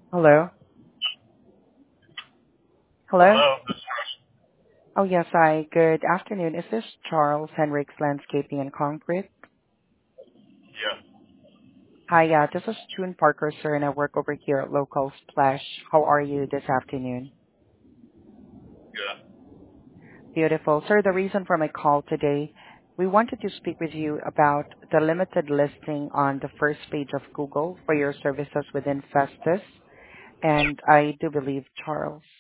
Hello? Hello? Hello. Oh, yes, hi. Good afternoon. Is this Charles Henricks Landscaping and Concrete? Yeah. Hi, yeah, this is June Parker, sir, and I work over here at Local Splash. How are you this afternoon? Yeah. Beautiful. Sir, the reason for my call today, we wanted to speak with you about the limited listing on the first page of Google for your services within Festus. And I do believe Charles.